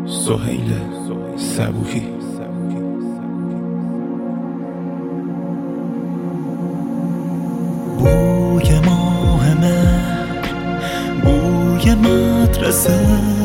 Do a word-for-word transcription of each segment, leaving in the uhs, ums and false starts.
سهیل صبوحی. بوی ماه مهر، بوی مدرسه،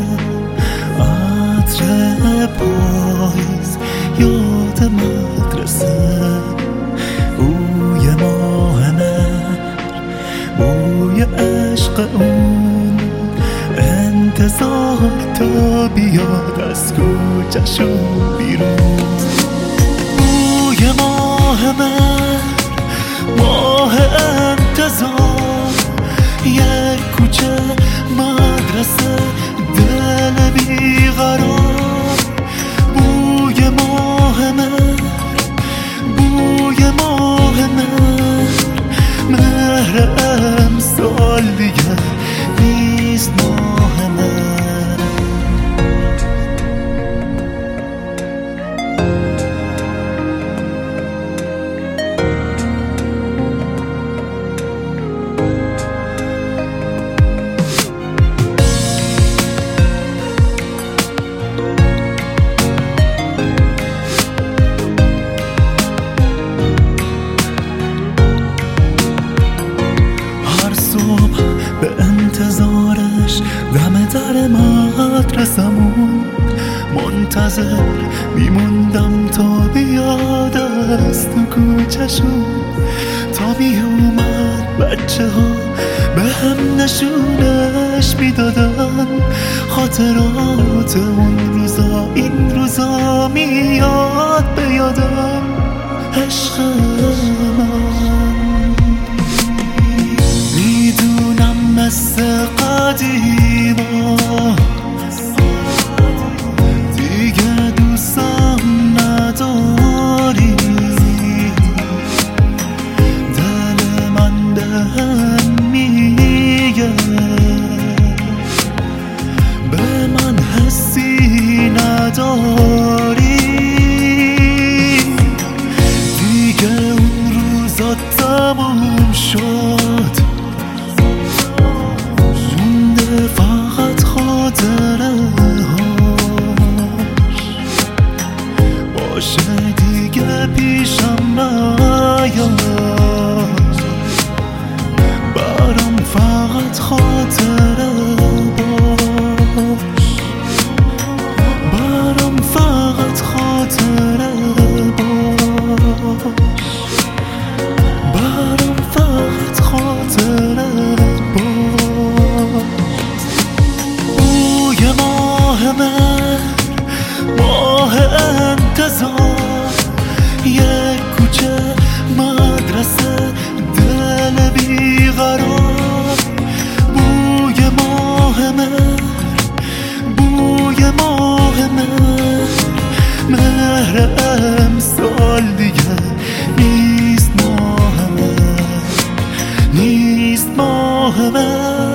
عطر پاییز، یاد مدرسه. بوی ماه مهر، بوی عشق اون، انتظار تا بیاد از کوچه‌شون بیرون. بوی ماه مهر، ماه انتظار، یک کوچه، مدرسه، دل بیقرار. بوی ماه مهر، بوی ماه مهر، مهر امسال دیگه نیست ماه مهر. به انتظارش دم در مدرسمون منتظر میموندم تا بیاد از تو کوچه‌شون. تا میومد بچه ها به هم نشونش میدادن خاطرات اون روزا. این روزا میاد به یادم عشق من. مثل قدیما دیگه دوستم نداری، دل من بهم میگه به من حسی نداری. دیگه اون روزا تموم شد، فقط خاطره هاش باشه دیگه پیشم نیاد. برام فقط خاطره باش، برام فقط خاطره باش، برام فقط خاطره باش. بوی ماه مهر، ماه انتظار، یک کوچه، مدرسه، دل بیقرار. بوی ماه مهر، بوی ماه مهر، مهر امسال دیگه نیست ماه مهر، نیست ماه مهر.